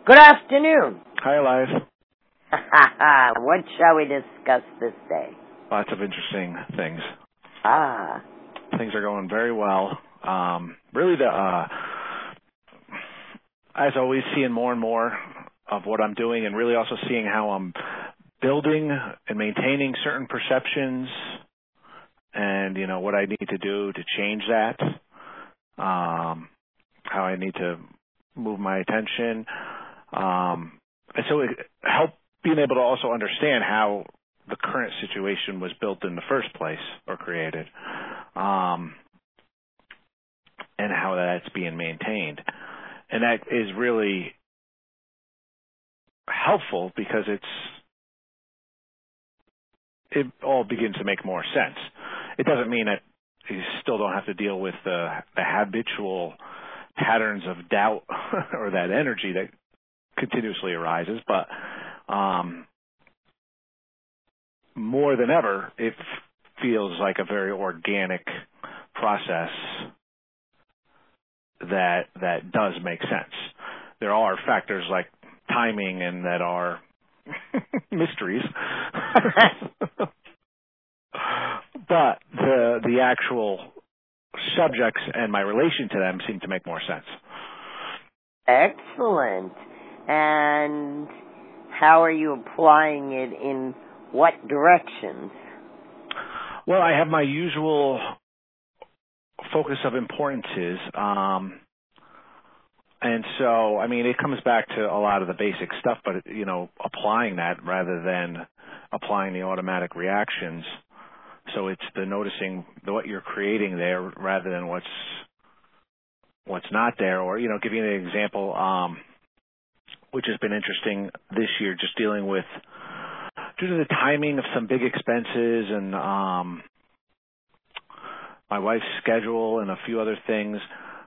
Good afternoon. Hi, Elias. What shall we discuss this day? Lots of interesting things. Things are going very well. Really, as always, seeing more and more of what I'm doing, and really also seeing how I'm building and maintaining certain perceptions, and what I need to do to change that. How I need to move my attention. And so it helped being able to also understand how the current situation was built in the first place or created, and how that's being maintained. And that is really helpful because it all begins to make more sense. It doesn't mean that you still don't have to deal with the habitual patterns of doubt or that energy that continuously arises, but more than ever, it feels like a very organic process that does make sense. There are factors like timing and that are mysteries, but the actual subjects and my relation to them seem to make more sense. Excellent. And how are you applying it in what directions? Well, I have my usual focus of importances. And so, it comes back to a lot of the basic stuff, but, applying that rather than applying the automatic reactions. So it's the noticing what you're creating there rather than what's not there. Or, give you an example, which has been interesting this year, just dealing with, due to the timing of some big expenses and my wife's schedule and a few other things,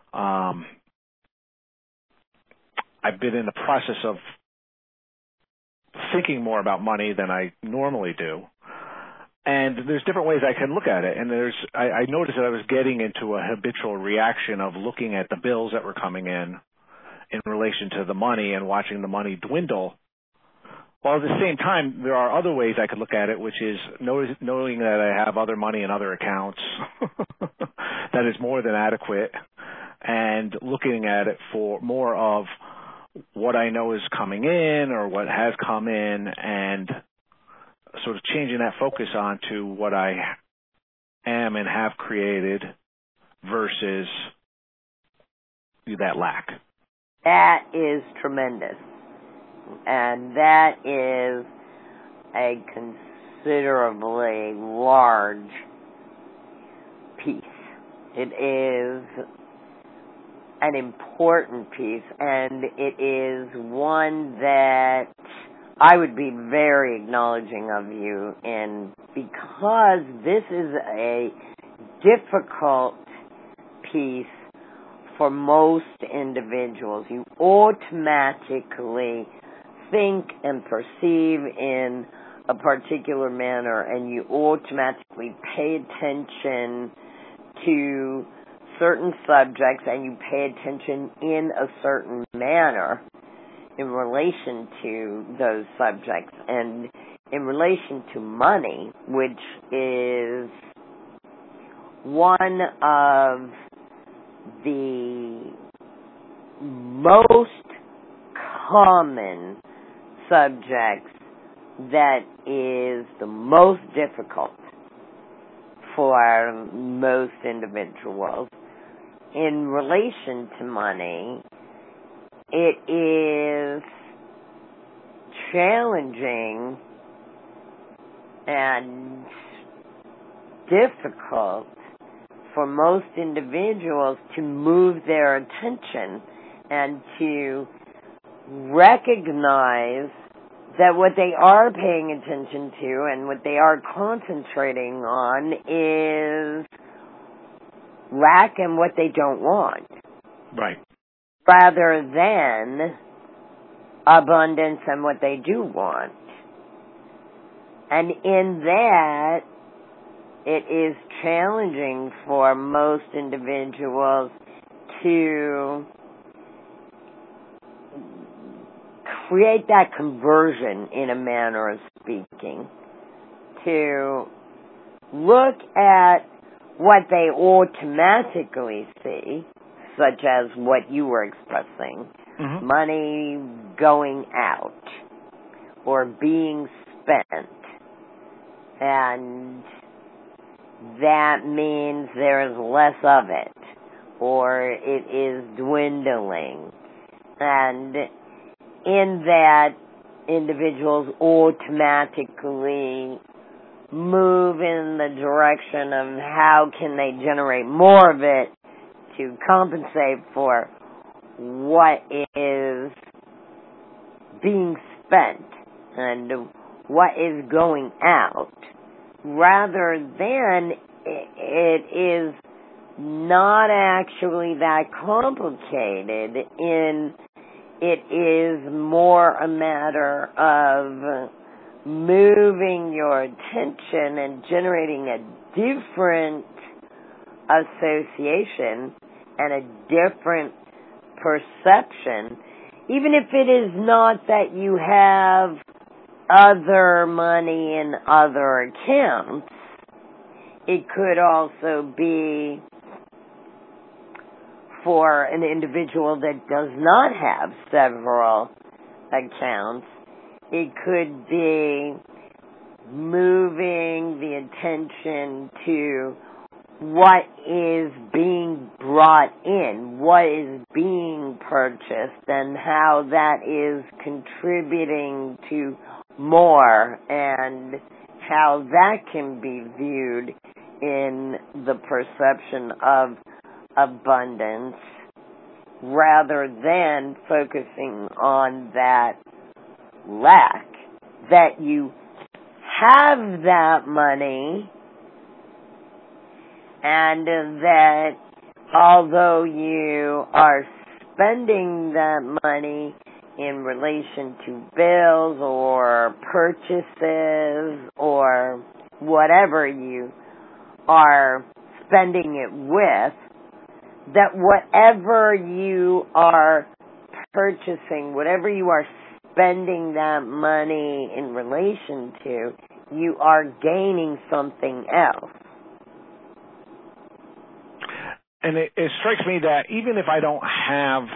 I've been in the process of thinking more about money than I normally do. And there's different ways I can look at it. And I noticed that I was getting into a habitual reaction of looking at the bills that were coming in relation to the money and watching the money dwindle. While at the same time, there are other ways I could look at it, which is knowing that I have other money in other accounts that is more than adequate, and looking at it for more of what I know is coming in or what has come in, and sort of changing that focus onto what I am and have created versus that lack. That is tremendous. And that is a considerably large piece. It is an important piece, and it is one that I would be very acknowledging of you in, because this is a difficult piece for most individuals. You automatically think and perceive in a particular manner, and you automatically pay attention to certain subjects, and you pay attention in a certain manner in relation to those subjects. And in relation to money, which is one of the most common subjects that is the most difficult for most individuals. In relation to money, it is challenging and difficult for most individuals to move their attention and to recognize that what they are paying attention to and what they are concentrating on is lack and what they don't want. Right. Rather than abundance and what they do want. And in that, it is challenging for most individuals to create that conversion, in a manner of speaking, to look at what they automatically see, such as what you were expressing, money going out or being spent, and that means there's less of it, or it is dwindling. And in that, individuals automatically move in the direction of how can they generate more of it to compensate for what is being spent and what is going out, rather than it is not actually that complicated. It is more a matter of moving your attention and generating a different association and a different perception, even if it is not that you have other money in other accounts. It could also be for an individual that does not have several accounts. It could be moving the attention to what is being brought in, what is being purchased, and how that is contributing to more, and how that can be viewed in the perception of abundance, rather than focusing on that lack, that you have that money, and that although you are spending that money in relation to bills or purchases or whatever you are spending it with, that whatever you are purchasing, whatever you are spending that money in relation to, you are gaining something else. And it strikes me that even if I don't have,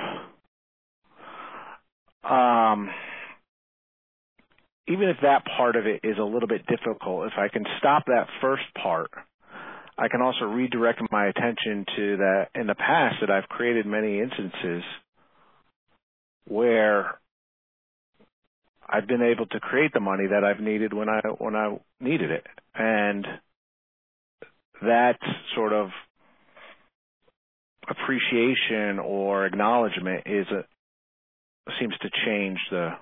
even if that part of it is a little bit difficult, if I can stop that first part, I can also redirect my attention to that. In the past, that I've created many instances where I've been able to create the money that I've needed when I needed it, and that sort of appreciation or acknowledgement seems to change the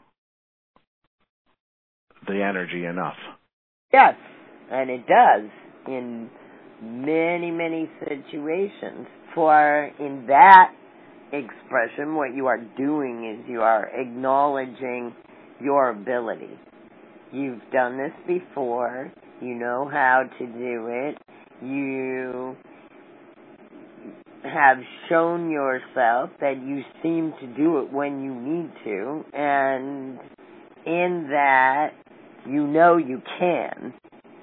energy enough. Yes, and it does in many, many situations. For in that expression, what you are doing is you are acknowledging your ability. You've done this before. You know how to do it. You have shown yourself that you seem to do it when you need to, and in that, you know you can.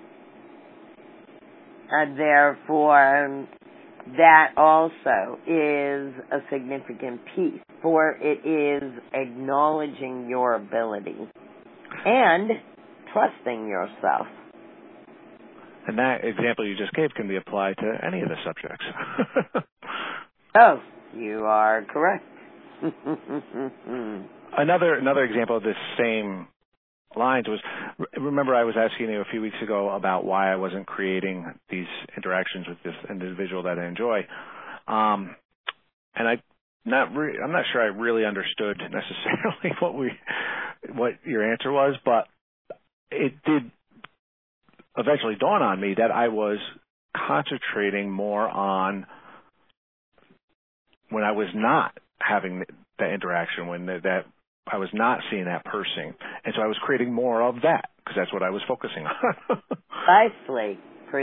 And therefore, that also is a significant piece, for it is acknowledging your ability and trusting yourself. And that example you just gave can be applied to any of the subjects. Oh, you are correct. Another example of this same lines was, remember I was asking you a few weeks ago about why I wasn't creating these interactions with this individual that I enjoy. And I'm not sure I really understood necessarily what your answer was, but it did eventually dawn on me that I was concentrating more on when I was not having that interaction, when that I was not seeing that person. And so I was creating more of that because that's what I was focusing on.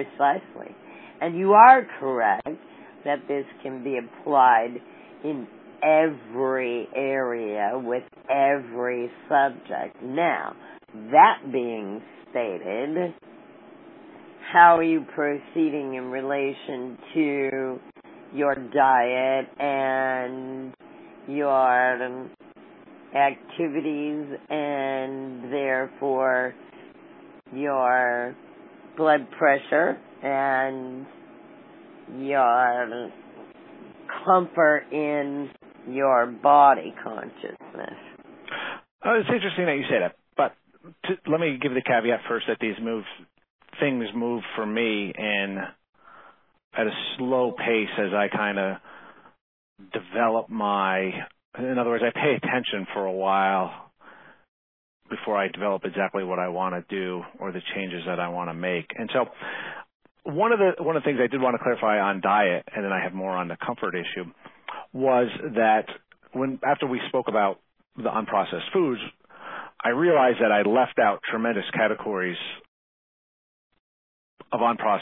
Precisely. And you are correct that this can be applied in every area with every subject. Now, that being stated, how are you proceeding in relation to your diet and your activities and therefore your blood pressure and your comfort in your body consciousness? It's interesting that you say that, but let me give the caveat first that things move for me at a slow pace as I kind of develop in other words, I pay attention for a while before I develop exactly what I want to do or the changes that I want to make. And so one of the things I did want to clarify on diet, and then I have more on the comfort issue, was that after we spoke about the unprocessed foods, I realized that I left out tremendous categories of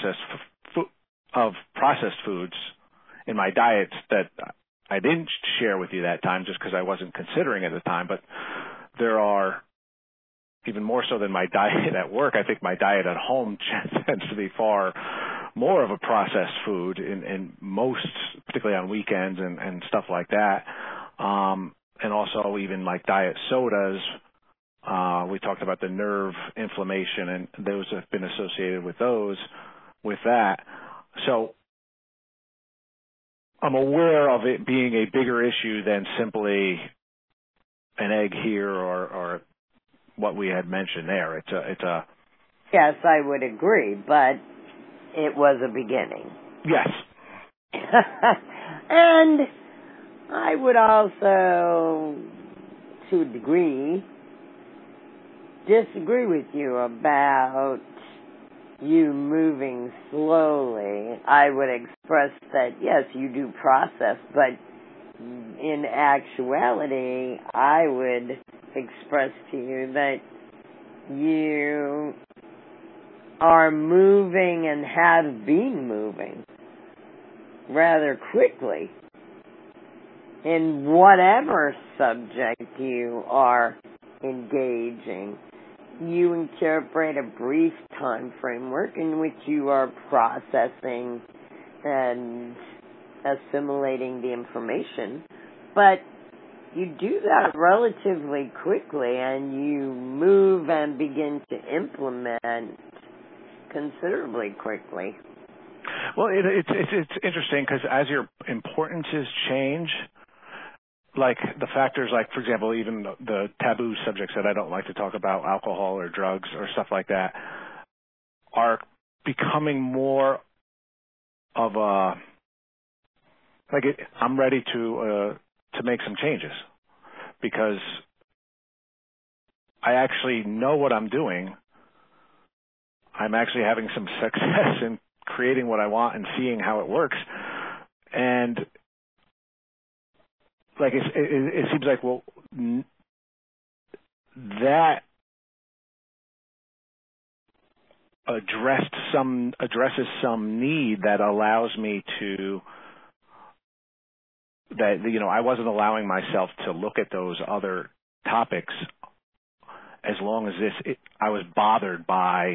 processed foods in my diets that I didn't share with you that time just because I wasn't considering at the time. But there are, even more so than my diet at work, I think my diet at home tends to be far more of a processed food in most, particularly on weekends and stuff like that. And also even like diet sodas. We talked about the nerve inflammation, and those have been associated with that. So I'm aware of it being a bigger issue than simply an egg here or what we had mentioned there. It's a Yes, I would agree, but it was a beginning. Yes. And I would also, to a degree, disagree with you about you moving slowly. I would express that, yes, you do process, but in actuality, I would express to you that you are moving and have been moving rather quickly in whatever subject you are engaging. You incorporate a brief time framework in which you are processing and assimilating the information, but you do that relatively quickly and you move and begin to implement considerably quickly. Well, it's interesting because as your importances change, like the factors, like for example, even the taboo subjects that I don't like to talk about, alcohol or drugs or stuff like that, are becoming more of a I'm ready to make some changes because I actually know what I'm doing. I'm actually having some success in creating what I want and seeing how it works, and like it seems like that addresses some need that allows me to I wasn't allowing myself to look at those other topics as long as I was bothered by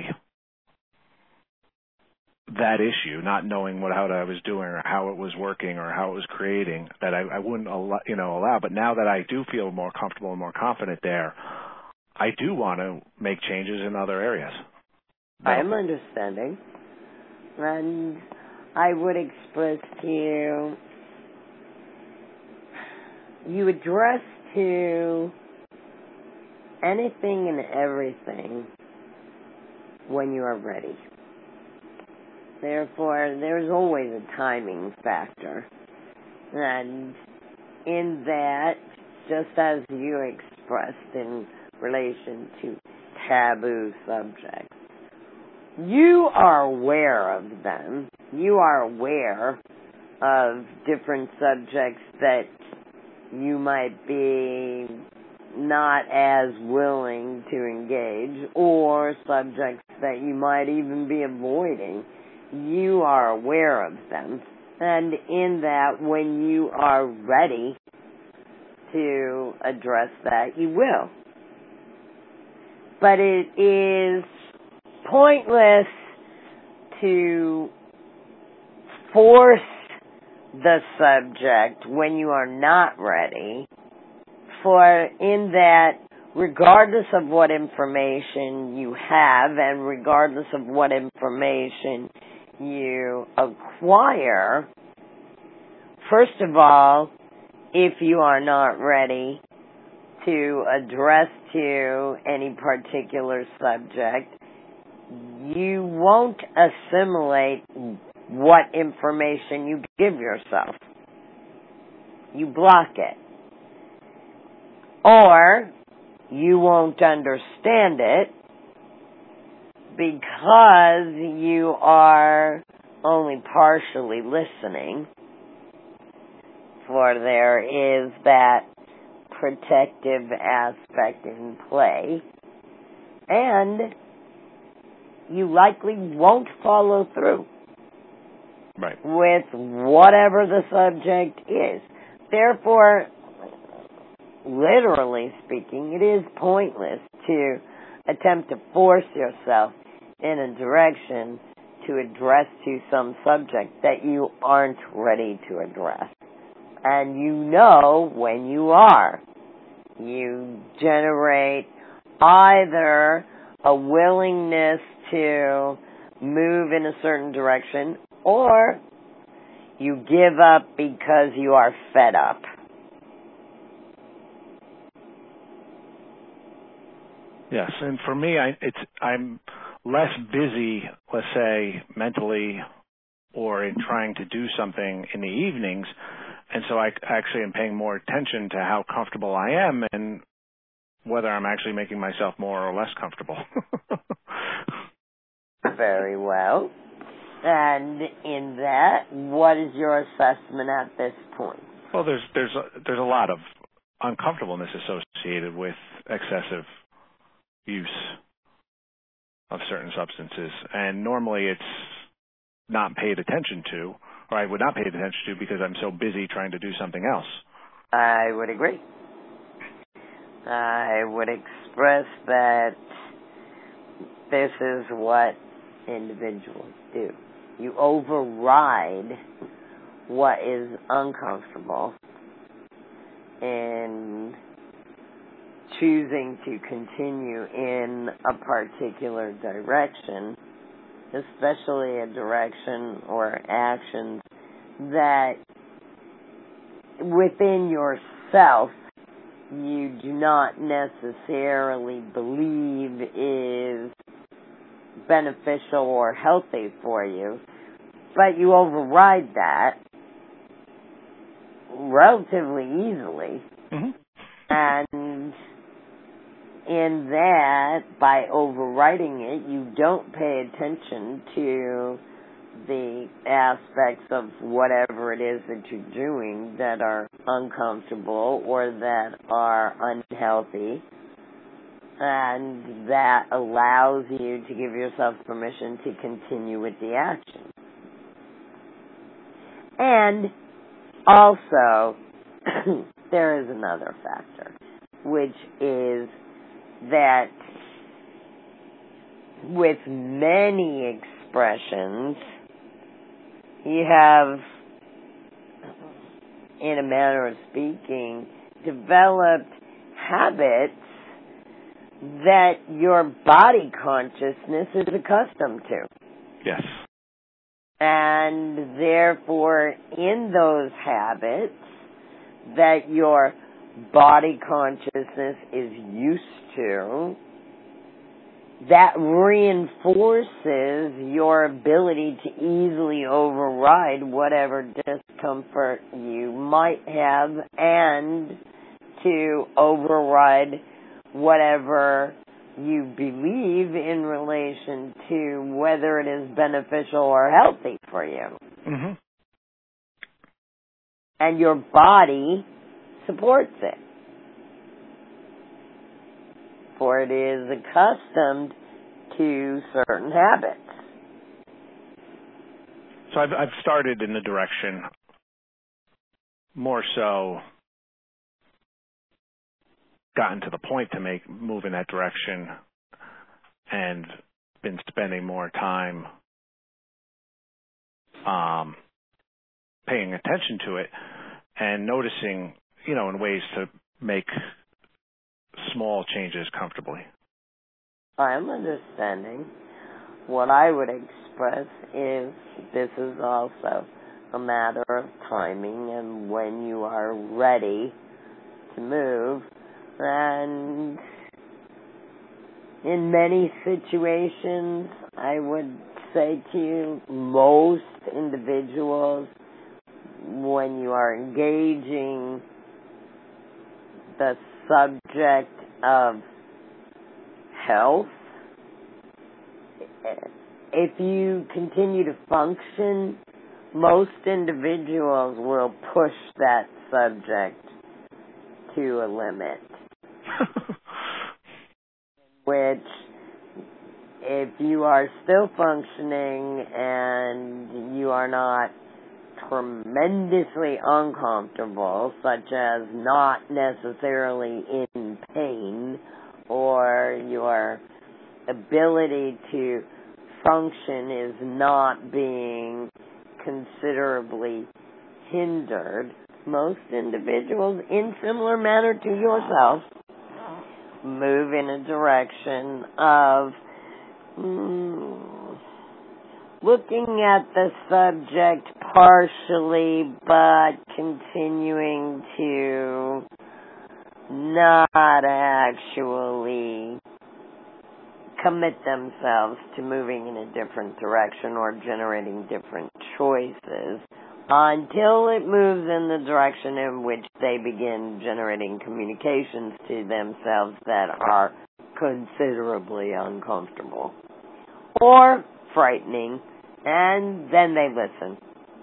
that issue, not knowing how I was doing or how it was working or how it was creating, that I wouldn't allow. But now that I do feel more comfortable and more confident there, I do want to make changes in other areas. I am understanding. And I would express to you address to anything and everything when you are ready. Therefore, there's always a timing factor. And in that, just as you expressed in relation to taboo subjects, you are aware of them. You are aware of different subjects that you might be not as willing to engage, or subjects that you might even be avoiding. You are aware of them. And in that, when you are ready, to address that, you will. But it is pointless to force the subject when you are not ready, for in that regardless of what information you have and regardless of what information you acquire, first of all, if you are not ready to address to any particular subject, you won't assimilate what information you give yourself. You block it. Or you won't understand it because you are only partially listening, for there is that protective aspect in play, and you likely won't follow through with whatever the subject is. Therefore, literally speaking, it is pointless to attempt to force yourself in a direction to address to some subject that you aren't ready to address. And you know when you are. You generate either a willingness to move in a certain direction, or you give up because you are fed up. Yes, and for me, I'm less busy, let's say, mentally or in trying to do something in the evenings, and so I actually am paying more attention to how comfortable I am and whether I'm actually making myself more or less comfortable. Very well. And in that, what is your assessment at this point? Well, there's a lot of uncomfortableness associated with excessive use of certain substances, and normally it's not paid attention to, or I would not pay attention to because I'm so busy trying to do something else. I would agree. I would express that this is what individuals do. You override what is uncomfortable in choosing to continue in a particular direction, especially a direction or actions that within yourself you do not necessarily believe is beneficial or healthy for you, but you override that relatively easily. Mm-hmm. And in that, by overriding it, you don't pay attention to the aspects of whatever it is that you're doing that are uncomfortable or that are unhealthy, and that allows you to give yourself permission to continue with the action. And also, there is another factor, which is that with many expressions, you have, in a manner of speaking, developed habits that your body consciousness is accustomed to. Yes. And therefore, in those habits that your body consciousness is used to, that reinforces your ability to easily override whatever discomfort you might have and to override whatever you believe in relation to whether it is beneficial or healthy for you. Mm-hmm. And your body supports it, for it is accustomed to certain habits. So I've started in the direction more so gotten to the point to move in that direction and been spending more time paying attention to it and noticing, in ways to make small changes comfortably. I'm understanding. What I would express is this is also a matter of timing and when you are ready to move. And in many situations, I would say to you, most individuals, when you are engaging the subject of health, if you continue to function, most individuals will push that subject to a limit. Which, if you are still functioning and you are not tremendously uncomfortable, such as not necessarily in pain, or your ability to function is not being considerably hindered, most individuals, in similar manner to yourself, move in a direction of looking at the subject partially, but continuing to not actually commit themselves to moving in a different direction or generating different choices until it moves in the direction in which they begin generating communications to themselves that are considerably uncomfortable or frightening, and then they listen.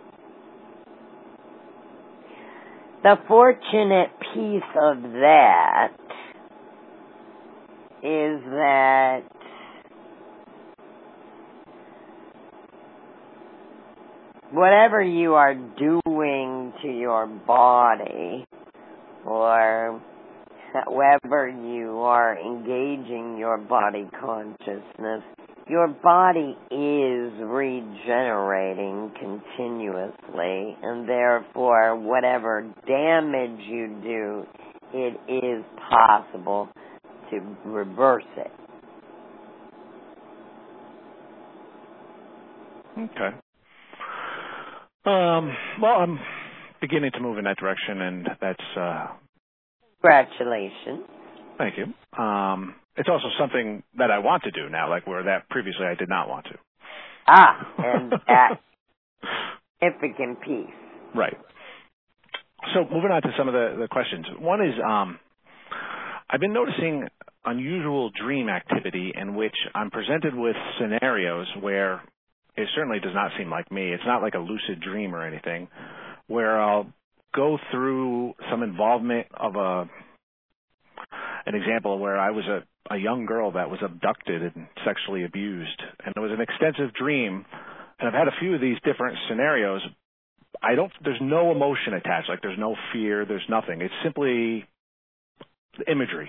The fortunate piece of that is that whatever you are doing to your body, or however you are engaging your body consciousness, your body is regenerating continuously, and therefore whatever damage you do, it is possible to reverse it. Okay. Well, I'm beginning to move in that direction, and that's... Congratulations. Thank you. It's also something that I want to do now, like where that previously I did not want to. And that significant piece. Right. So moving on to some of the questions. One is, I've been noticing unusual dream activity in which I'm presented with scenarios where it certainly does not seem like me. It's not like a lucid dream or anything, where I'll go through some involvement of an example where I was a young girl that was abducted and sexually abused. And it was an extensive dream. And I've had a few of these different scenarios. There's no emotion attached. Like there's no fear. There's nothing. It's simply imagery.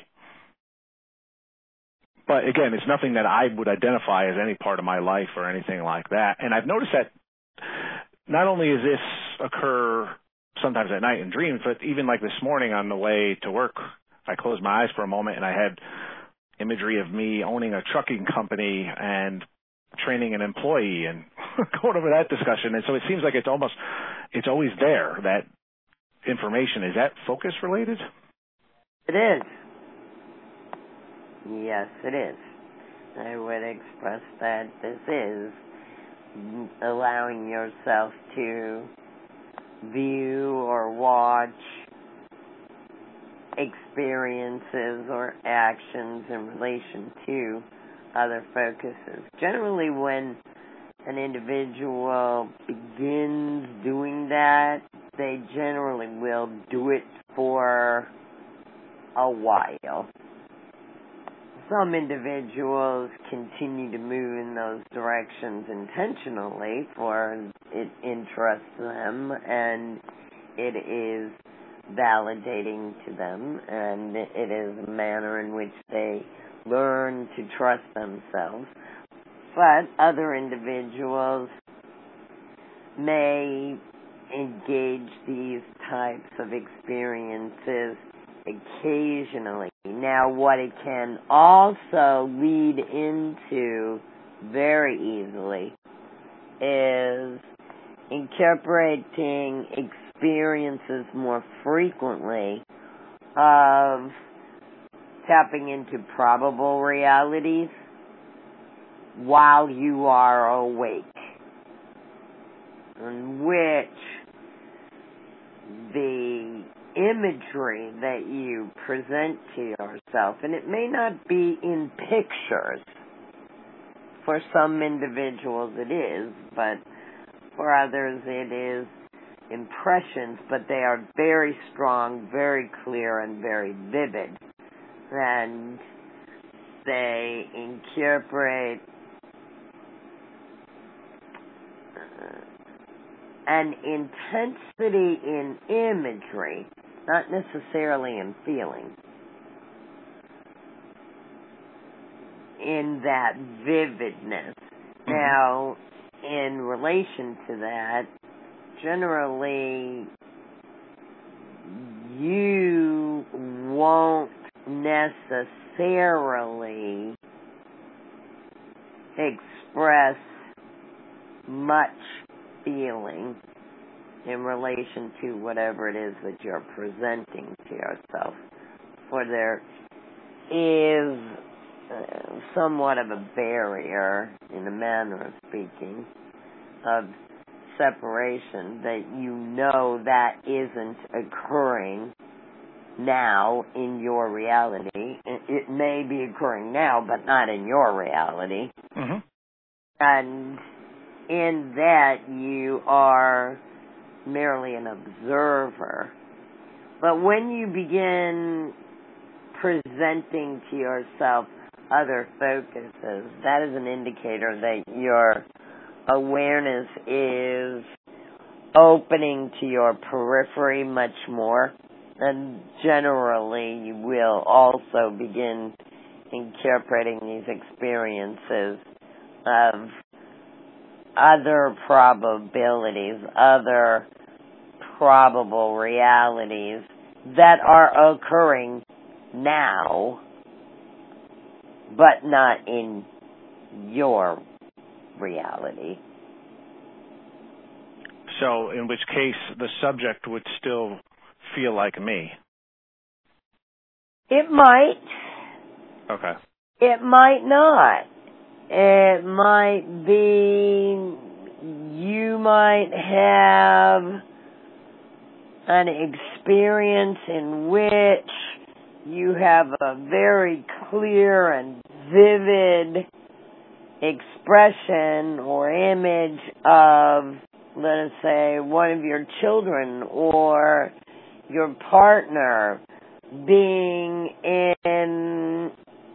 But again, it's nothing that I would identify as any part of my life or anything like that. And I've noticed that not only does this occur sometimes at night in dreams, but even like this morning on the way to work, I closed my eyes for a moment and I had imagery of me owning a trucking company and training an employee and going over that discussion. And so it seems like it's always there, that information. Is that focus related? It is. Yes, it is. I would express that this is allowing yourself to view or watch experiences or actions in relation to other focuses. Generally, when an individual begins doing that, they generally will do it for a while. Some individuals continue to move in those directions intentionally, for it interests them and it is validating to them, and it is a manner in which they learn to trust themselves. But other individuals may engage these types of experiences occasionally. Now, what it can also lead into very easily is incorporating experiences more frequently of tapping into probable realities while you are awake, in which the imagery that you present to yourself, and it may not be in pictures. For some individuals it is, but for others it is impressions, but they are very strong, very clear, and very vivid. And they incorporate an intensity in imagery, not necessarily in feeling, in that vividness. Mm-hmm. Now, in relation to that, generally, you won't necessarily express much feeling in relation to whatever it is that you're presenting to yourself. For there is somewhat of a barrier, in a manner of speaking, of separation that you know that isn't occurring now in your reality. It may be occurring now, but not in your reality. Mm-hmm. And in that you are merely an observer. But when you begin presenting to yourself other focuses, that is an indicator that your awareness is opening to your periphery much more, and generally you will also begin incorporating these experiences of other probabilities, other probable realities that are occurring now, but not in your reality. So, in which case, the subject would still feel like me? It might. Okay. It might not. It might be, you might have an experience in which you have a very clear and vivid expression or image of, let us say, one of your children or your partner being in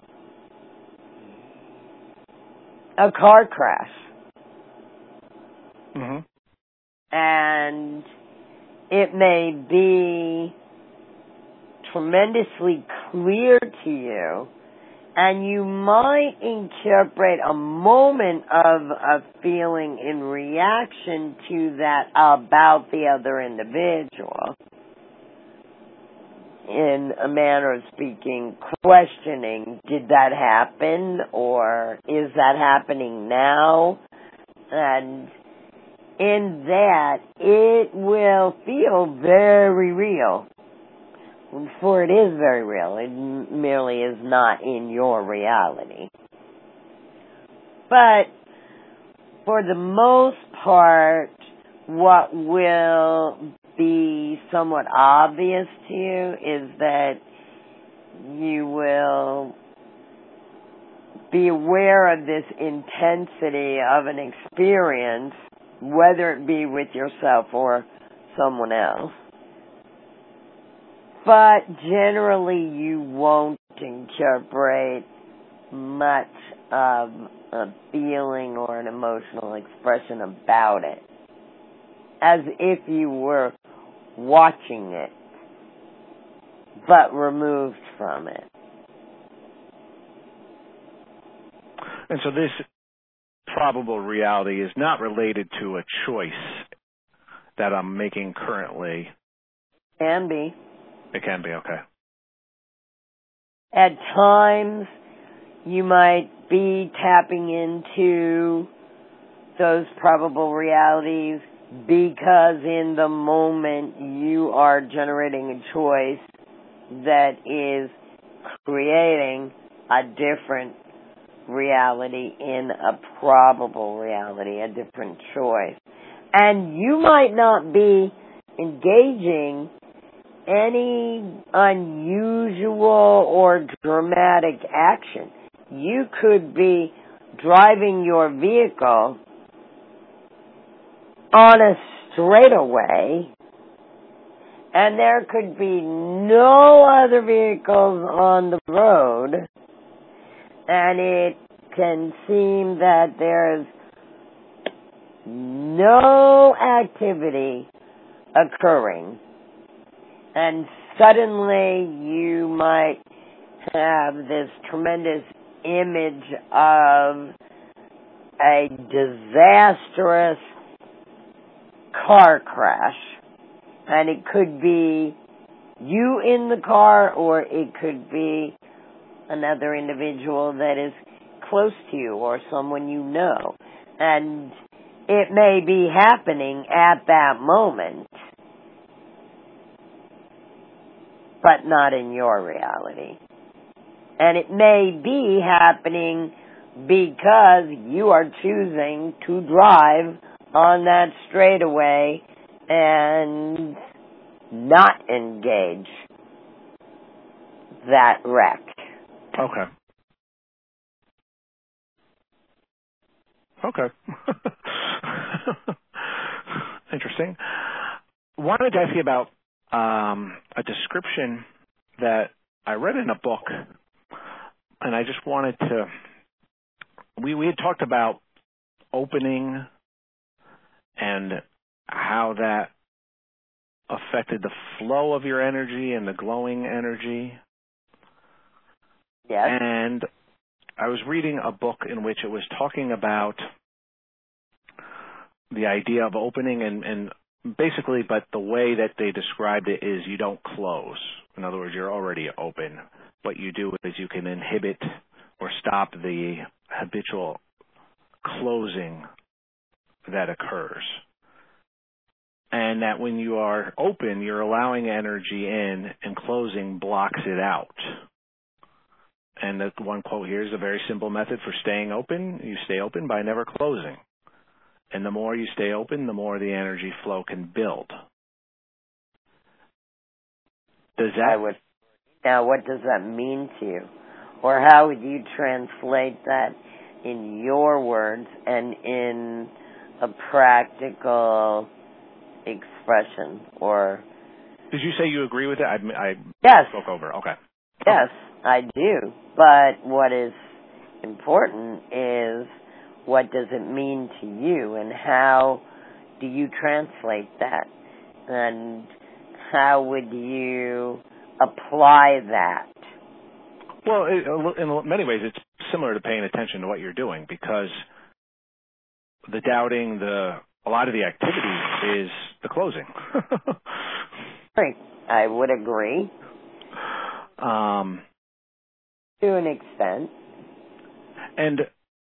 a car crash. Mm-hmm. And it may be tremendously clear to you, and you might incorporate a moment of a feeling in reaction to that about the other individual. In a manner of speaking, questioning, did that happen, or is that happening now? And in that, it will feel very real. For it is very real. It merely is not in your reality. But for the most part, what will be somewhat obvious to you is that you will be aware of this intensity of an experience, whether it be with yourself or someone else. But generally you won't incorporate much of a feeling or an emotional expression about it, as if you were watching it but removed from it. And so this probable reality is not related to a choice that I'm making currently. Can be. It can be, okay. At times, you might be tapping into those probable realities because in the moment you are generating a choice that is creating a different reality in a probable reality, a different choice. And you might not be engaging any unusual or dramatic action. You could be driving your vehicle on a straightaway, and there could be no other vehicles on the road, and it can seem that there's no activity occurring, and suddenly you might have this tremendous image of a disastrous car crash, and it could be you in the car, or it could be another individual that is close to you or someone you know, and it may be happening at that moment, but not in your reality. And it may be happening because you are choosing to drive on that straightaway and not engage that wreck. Okay. Okay. Interesting. Wanted to ask you about a description that I read in a book, and I just wanted to, we had talked about opening and how that affected the flow of your energy and the glowing energy. Yes. And I was reading a book in which it was talking about the idea of opening and basically, but the way that they described it is you don't close. In other words, you're already open. What you do is you can inhibit or stop the habitual closing that occurs. And that when you are open, you're allowing energy in, and closing blocks it out. And the one quote here is a very simple method for staying open. You stay open by never closing. And the more you stay open, the more the energy flow can build. Does that... Now, what does that mean to you? Or how would you translate that in your words and in a practical expression? Or did you say you agree with it? I yes. spoke over. Okay. Yes, I do. But what is important is, what does it mean to you, and how do you translate that? And how would you apply that? Well, in many ways, it's similar to paying attention to what you're doing, because the doubting, a lot of the activity is the closing. Right. I would agree. To an extent. And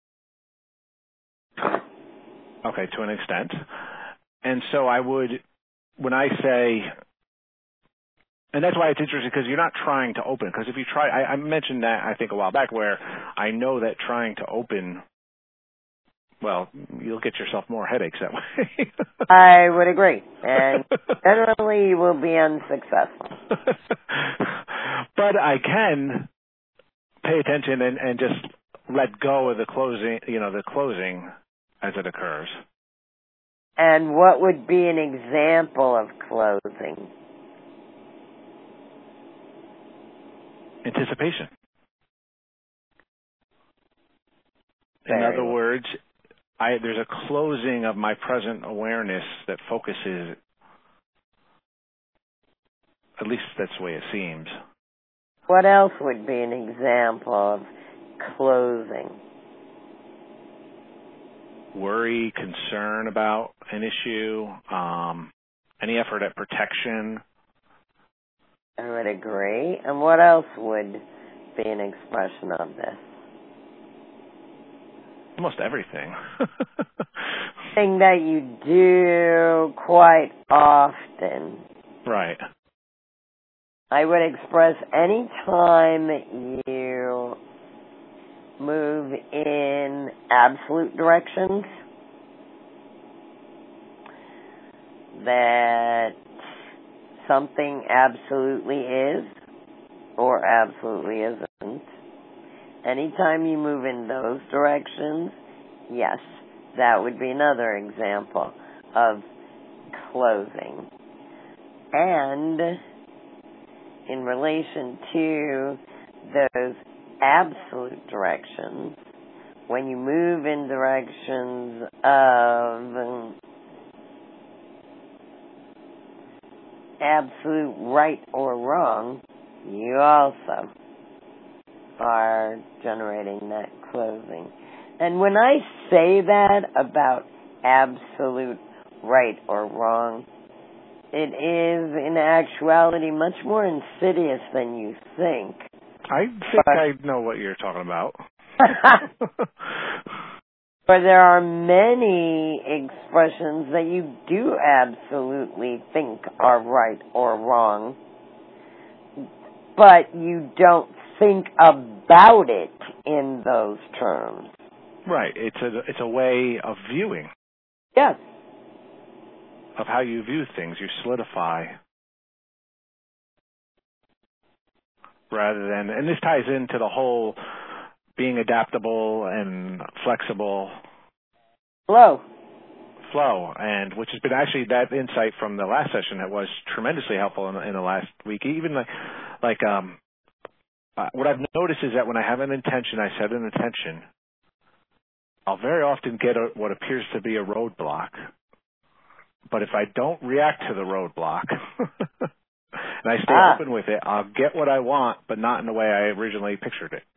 okay, to an extent. And so I would, when I say, and that's why it's interesting, because you're not trying to open. Because if you try, I mentioned that, I think, a while back, where I know that trying to open, well, you'll get yourself more headaches that way. I would agree. And generally you will be unsuccessful. But I can pay attention and just let go of the closing as it occurs. And what would be an example of closing? Anticipation. In other words, there's a closing of my present awareness that focuses At least that's the way it seems. What else would be an example of closing? Worry, concern about an issue, any effort at protection. I would agree. And what else would be an expression of this? Almost everything. Thing that you do quite often. Right. I would express any time you move in absolute directions, that something absolutely is or absolutely isn't. Anytime you move in those directions, yes, that would be another example of closing. And in relation to those absolute directions, when you move in directions of absolute right or wrong, you also are generating that closing. And when I say that about absolute right or wrong, it is in actuality much more insidious than you think. I think I know what you're talking about. But there are many expressions that you do absolutely think are right or wrong, but you don't think about it in those terms. Right. It's a way of viewing. Yes. Of how you view things. You solidify. Rather than, and this ties into the whole being adaptable and flexible. Flow, and which has been actually that insight from the last session that was tremendously helpful in the last week. Even what I've noticed is that when I have an intention, I set an intention, I'll very often get what appears to be a roadblock. But if I don't react to the roadblock and I stay open with it, I'll get what I want, but not in the way I originally pictured it.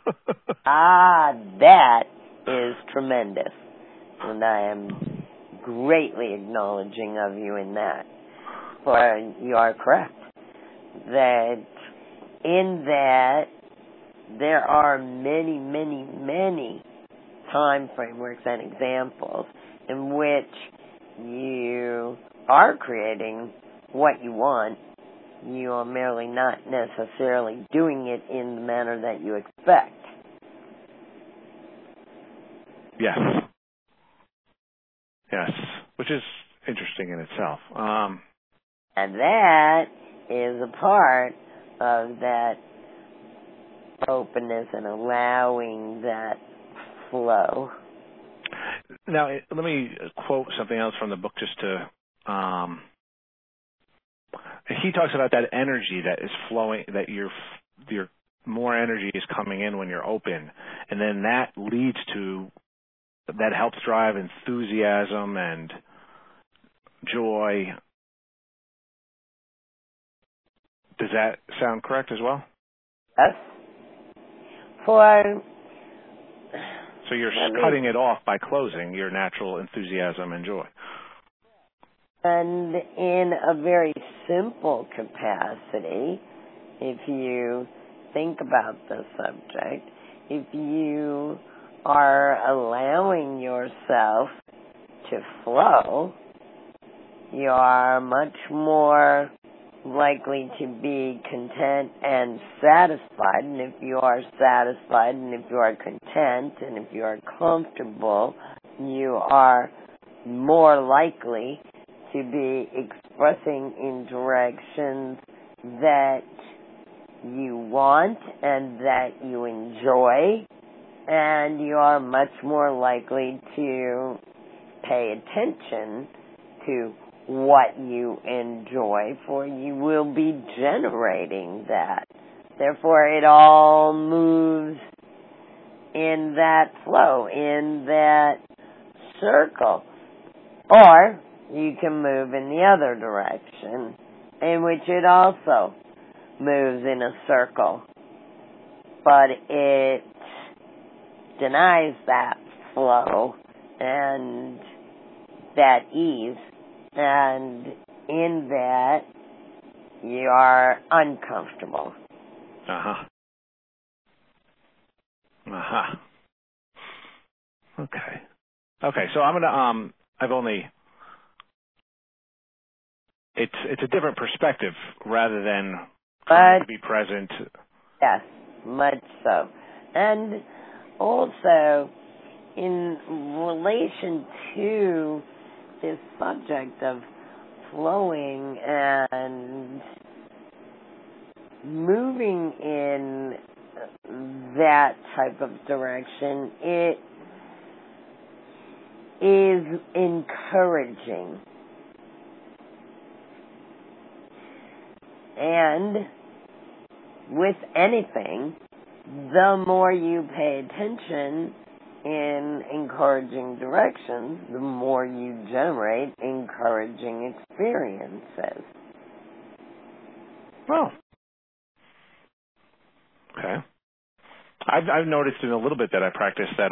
That is tremendous. And I am greatly acknowledging of you in that. For you are correct. That in that there are many, many, many time frameworks and examples in which you are creating what you want. You are merely not necessarily doing it in the manner that you expect. Yes. Yes, which is interesting in itself. And that is a part of that openness and allowing that flow. Now, let me quote something else from the book just to... he talks about that energy that is flowing, that your more energy is coming in when you're open. And then that leads to... that helps drive enthusiasm and joy. Does that sound correct as well? Yes. So you're cutting it off by closing your natural enthusiasm and joy. And in a very simple capacity, if you think about the subject, if you are allowing yourself to flow, you are much more likely to be content and satisfied. And if you are satisfied, and if you are content, and if you are comfortable, you are more likely to be expressing in directions that you want and that you enjoy, and you are much more likely to pay attention to what you enjoy, for you will be generating that. Therefore, it all moves in that flow, in that circle. Or you can move in the other direction in which it also moves in a circle, but it denies that flow and that ease, and in that you are uncomfortable. Okay, so I'm gonna it's a different perspective rather than trying to be present. Yes, much so. And also, in relation to this subject of flowing and moving in that type of direction, it is encouraging. And with anything, the more you pay attention in encouraging directions, the more you generate encouraging experiences. Well, okay. I've noticed in a little bit that I practice that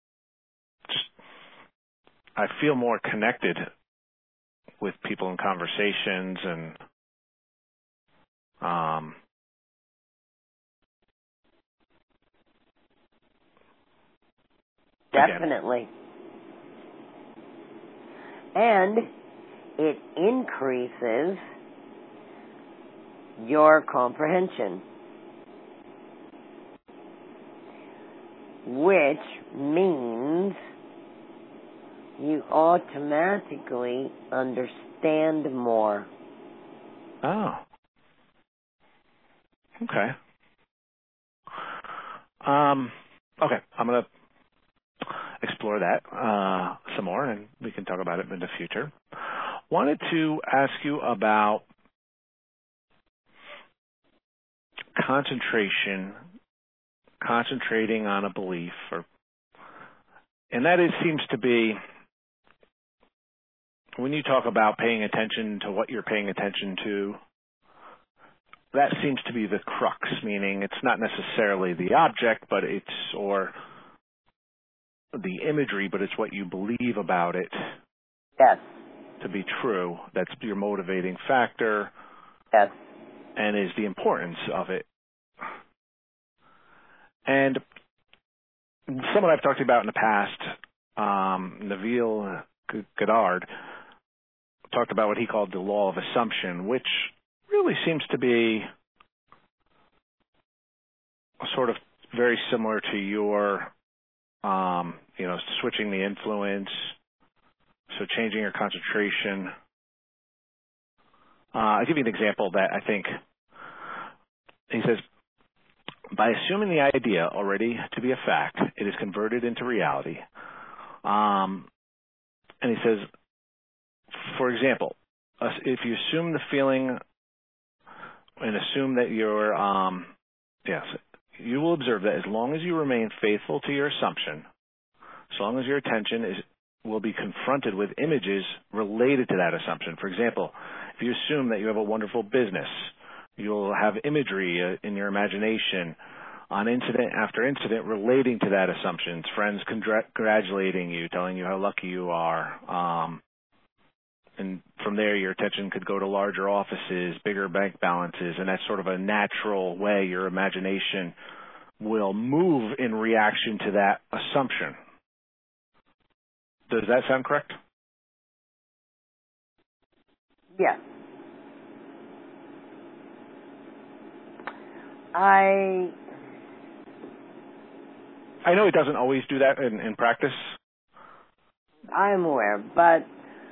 I feel more connected with people in conversations and definitely. And it increases your comprehension, which means you automatically understand more. Oh. Okay. Okay, I'm going to explore that some more, and we can talk about it in the future. Wanted to ask you about concentrating on a belief, and that seems to be, when you talk about paying attention to what you're paying attention to, that seems to be the crux, meaning it's not necessarily the object, but or the imagery, but it's what you believe about it. Yes. To be true. That's your motivating factor. Yes. And is the importance of it. And someone I've talked to you about in the past, Neville Goddard, talked about what he called the law of assumption, which really seems to be sort of very similar to your, switching the influence, so changing your concentration. I'll give you an example that I think, he says, by assuming the idea already to be a fact, it is converted into reality. And he says, for example, if you assume the feeling and assume that you're, you will observe that as long as you remain faithful to your assumption, as long as your attention will be confronted with images related to that assumption. For example, if you assume that you have a wonderful business, you'll have imagery in your imagination on incident after incident relating to that assumption. Friends congratulating you, telling you how lucky you are. And from there, your attention could go to larger offices, bigger bank balances, and that's sort of a natural way your imagination will move in reaction to that assumption. Does that sound correct? Yes. I know it doesn't always do that in practice. I'm aware, but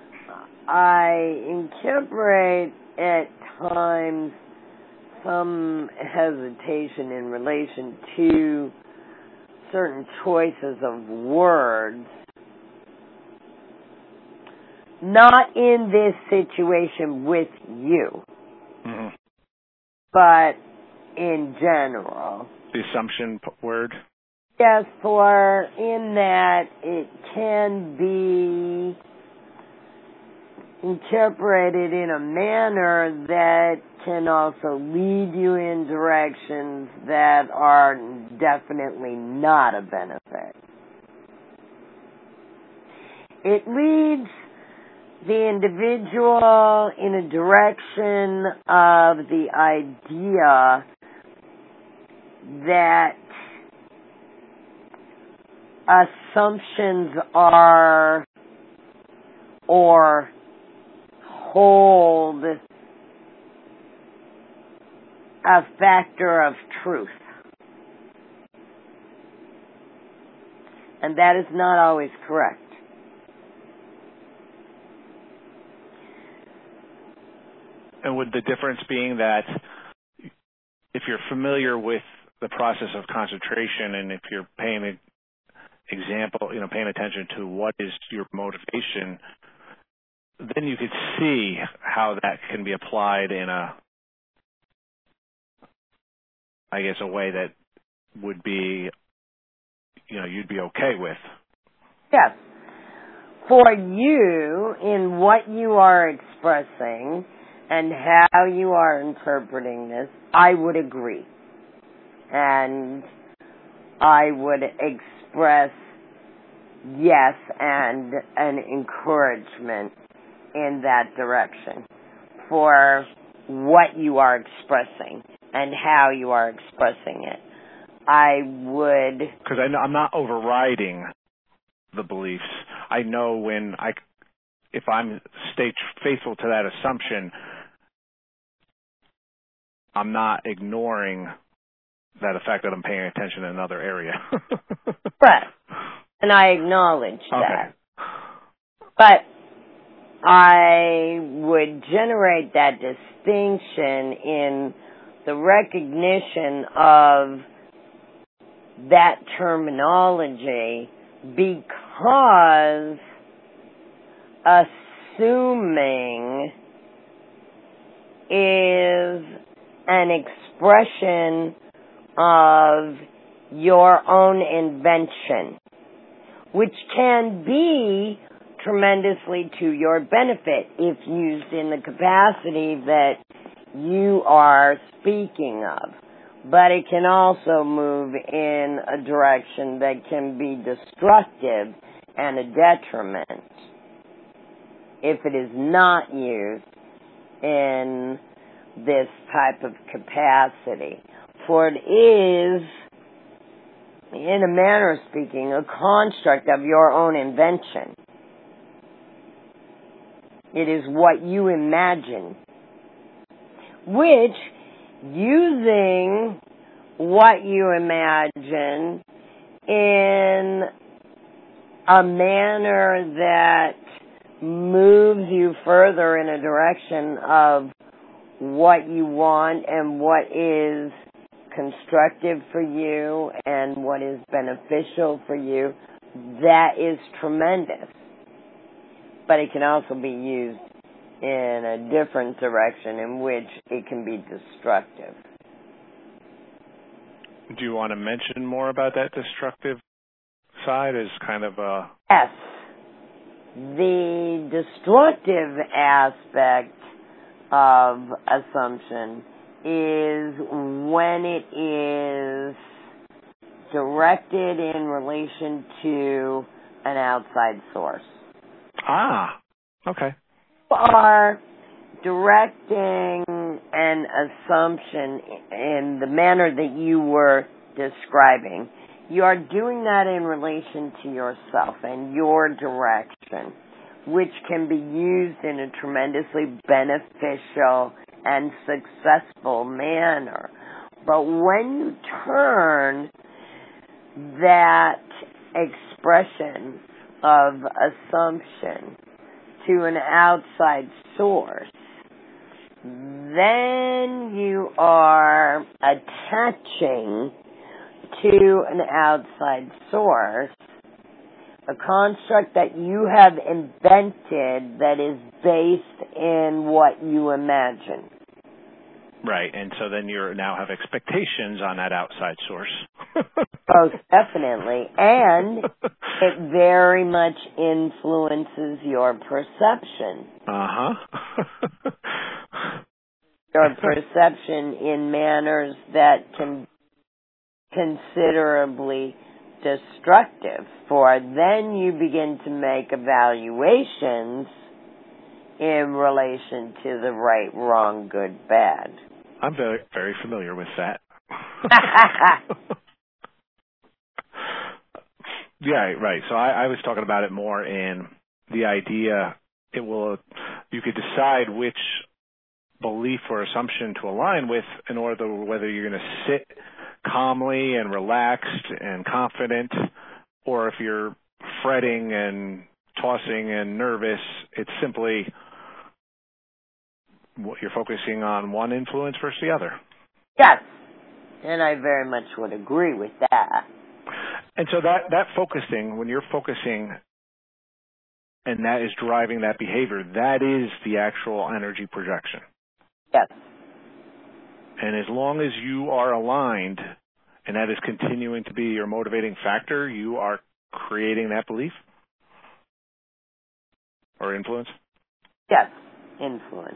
I incorporate at times some hesitation in relation to certain choices of words. Not in this situation with you, but in general. The assumption word? Yes, for in that it can be interpret it in a manner that can also lead you in directions that are definitely not a benefit. It leads the individual in a direction of the idea that assumptions are or hold a factor of truth. And that is not always correct. And would the difference being that if you're familiar with the process of concentration and if you're paying attention to what is your motivation, then you could see how that can be applied in a way that would be, you'd be okay with. Yes. For you, in what you are expressing and how you are interpreting this, I would agree. And I would express yes and an encouragement in that direction for what you are expressing and how you are expressing it. I would... Because I'm not overriding the beliefs. I know if I'm stay faithful to that assumption, I'm not ignoring the fact that I'm paying attention in another area. Right. And I acknowledge that. Okay. But I would generate that distinction in the recognition of that terminology because assuming is an expression of your own invention, which can be tremendously to your benefit if used in the capacity that you are speaking of. But it can also move in a direction that can be destructive and a detriment if it is not used in this type of capacity. For it is, in a manner of speaking, a construct of your own invention. It is what you imagine, which, using what you imagine in a manner that moves you further in a direction of what you want and what is constructive for you and what is beneficial for you, that is tremendous. But it can also be used in a different direction in which it can be destructive. Do you want to mention more about that destructive side as kind of a... Yes. The destructive aspect of assumption is when it is directed in relation to an outside source. Ah, okay. You are directing an assumption in the manner that you were describing. You are doing that in relation to yourself and your direction, which can be used in a tremendously beneficial and successful manner. But when you turn that expression of assumption to an outside source, then you are attaching to an outside source a construct that you have invented that is based in what you imagine. Right, and so then you now have expectations on that outside source. Most definitely. And It very much influences your perception. Uh-huh. Your perception in manners that can considerably destructive, for then you begin to make evaluations in relation to the right, wrong, good, bad. I'm very, very familiar with that. Yeah, right. So I was talking about it more in the idea you could decide which belief or assumption to align with in order to whether you're going to sit calmly and relaxed and confident, or if you're fretting and tossing and nervous. It's simply you're focusing on one influence versus the other. Yes, and I very much would agree with that. And so that focusing, when you're focusing and that is driving that behavior, that is the actual energy projection. Yes. And as long as you are aligned and that is continuing to be your motivating factor, you are creating that belief or influence? Yes, influence.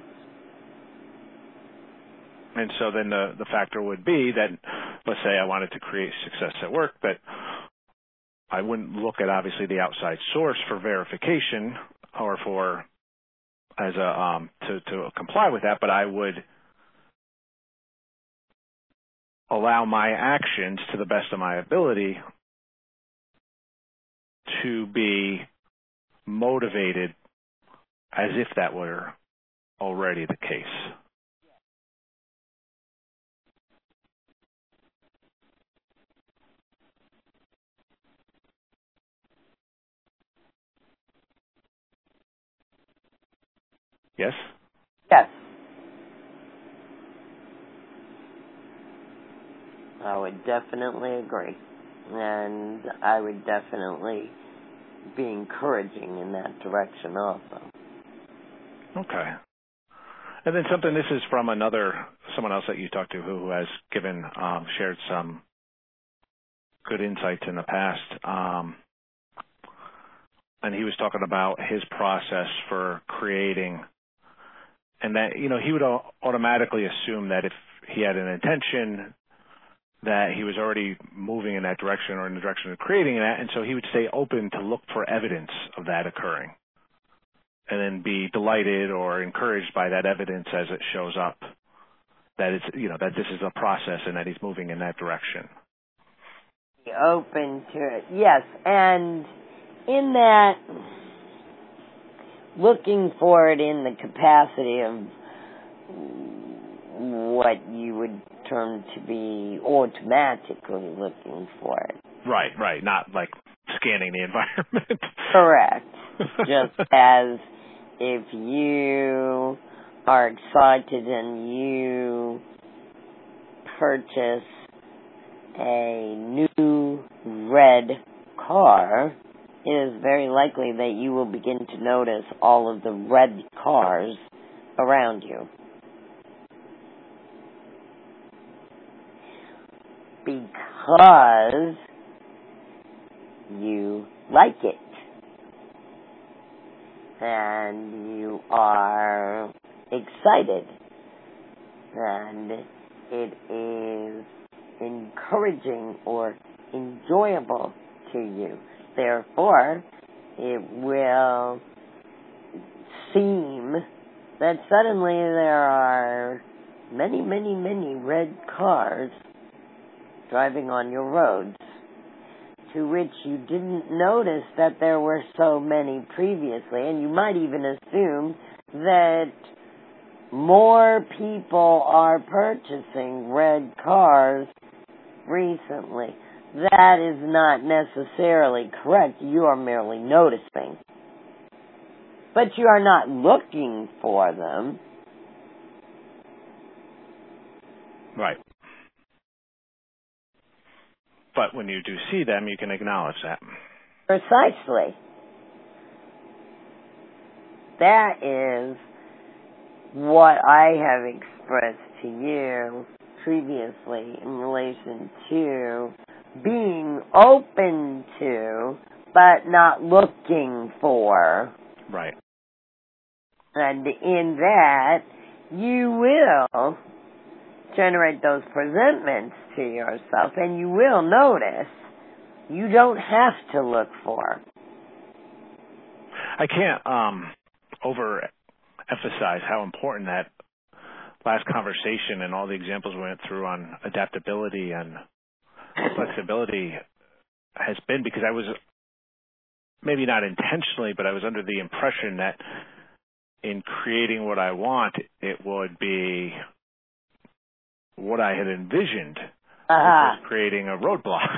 And so then the factor would be that, let's say I wanted to create success at work, that I wouldn't look at obviously the outside source for verification or for as a to comply with that, but I would allow my actions to the best of my ability to be motivated as if that were already the case. Yes? Yes. I would definitely agree. And I would definitely be encouraging in that direction also. Okay. And then this is from someone else that you talked to who has shared some good insights in the past. And he was talking about his process for creating, and that, he would automatically assume that if he had an intention that he was already moving in that direction or in the direction of creating that, and so he would stay open to look for evidence of that occurring and then be delighted or encouraged by that evidence as it shows up, that it's, that this is a process and that he's moving in that direction. Be open to it, yes, and in that, looking for it in the capacity of what you would term to be automatically looking for it. Right. Not like scanning the environment. Correct. Just as if you are excited and you purchase a new red car, it is very likely that you will begin to notice all of the red cars around you. Because you like it. And you are excited. And it is encouraging or enjoyable to you. Therefore, it will seem that suddenly there are many, many, many red cars driving on your roads, to which you didn't notice that there were so many previously, and you might even assume that more people are purchasing red cars recently. That is not necessarily correct. You are merely noticing. But you are not looking for them. Right. But when you do see them, you can acknowledge that. Precisely. That is what I have expressed to you previously in relation to being open to but not looking for. Right. And in that, you will generate those presentments to yourself, and you will notice you don't have to look for. I can't overemphasize how important that last conversation and all the examples we went through on adaptability and flexibility has been, because I was, maybe not intentionally, but I was under the impression that in creating what I want, it would be what I had envisioned, which was creating a roadblock.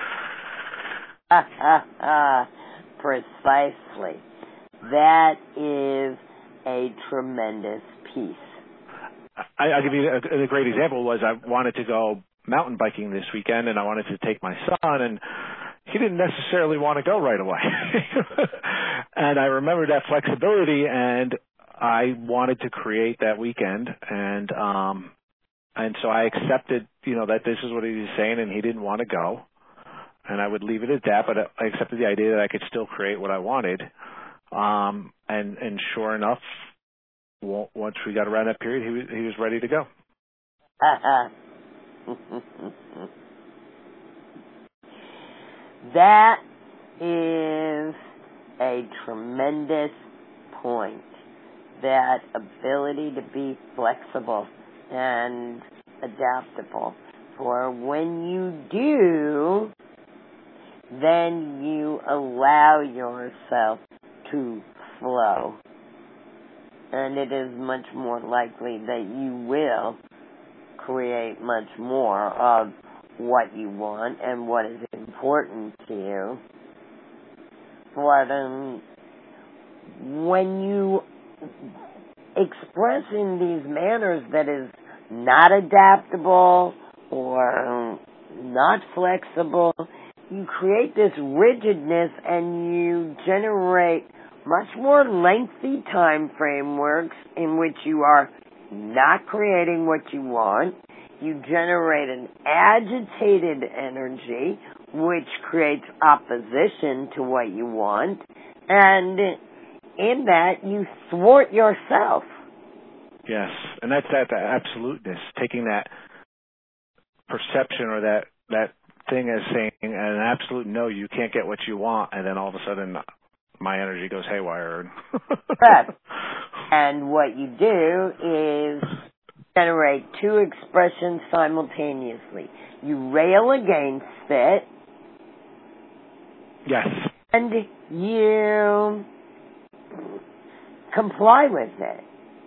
Precisely. That is a tremendous piece. I'll give you a great example. Was I wanted to go mountain biking this weekend, and I wanted to take my son, and he didn't necessarily want to go right away. And I remembered that flexibility, and I wanted to create that weekend, and so I accepted, that this is what he was saying, and he didn't want to go, and I would leave it at that. But I accepted the idea that I could still create what I wanted, and sure enough, once we got around that period, he was ready to go. That is a tremendous point. That ability to be flexible and adaptable. For when you do, then you allow yourself to flow. And it is much more likely that you will create much more of what you want and what is important to you. But when you express in these manners that is not adaptable or not flexible, you create this rigidness and you generate much more lengthy time frameworks in which you are not creating what you want. You generate an agitated energy which creates opposition to what you want, and in that you thwart yourself. Yes, and that's that absoluteness, taking that perception or that thing as saying an absolute no, you can't get what you want, and then all of a sudden my energy goes haywire. Correct. And what you do is generate two expressions simultaneously. You rail against it. Yes. And you comply with it.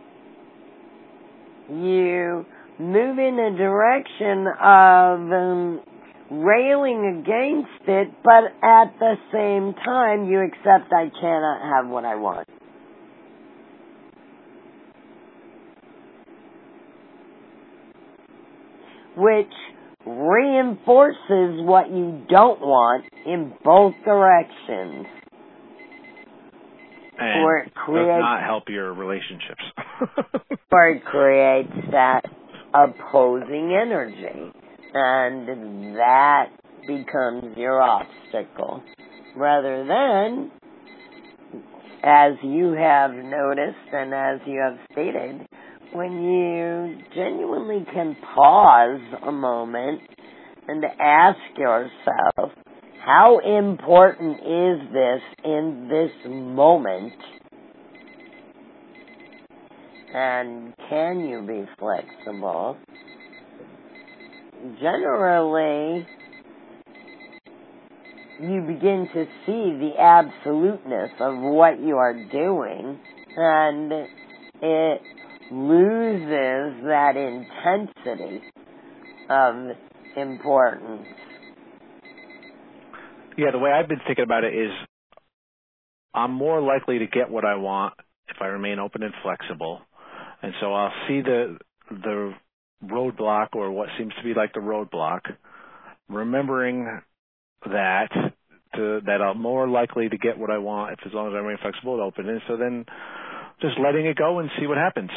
You move in a direction of railing against it, but at the same time you accept I cannot have what I want. Which reinforces what you don't want in both directions. And or it creates, does not help your relationships. or it creates that opposing energy. And that becomes your obstacle. Rather than, as you have noticed and as you have stated, when you genuinely can pause a moment and ask yourself, how important is this in this moment? And can you be flexible? Generally, you begin to see the absoluteness of what you are doing, and it loses that intensity of importance. Yeah, the way I've been thinking about it is I'm more likely to get what I want if I remain open and flexible. And so I'll see the roadblock, or what seems to be like the roadblock, remembering that I'm more likely to get what I want as long as I remain flexible and open. And so then just letting it go and see what happens.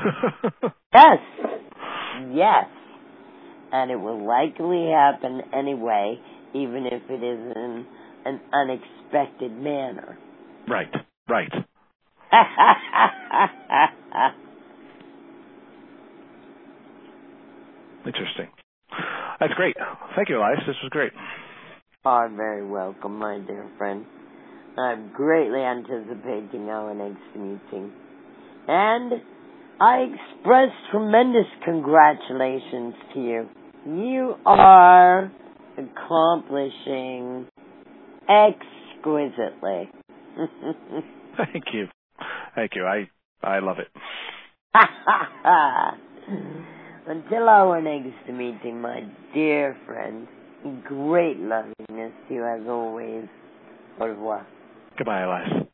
Yes. And it will likely happen anyway, even if it isn't an unexpected manner. Right. Interesting. That's great. Thank you, Elias. This was great. Oh, very welcome, my dear friend. I'm greatly anticipating our next meeting. And I express tremendous congratulations to you. You are accomplishing exquisitely. Thank you. I love it. Until our next meeting, my dear friend, great lovingness to you as always. Au revoir. Goodbye, Elias.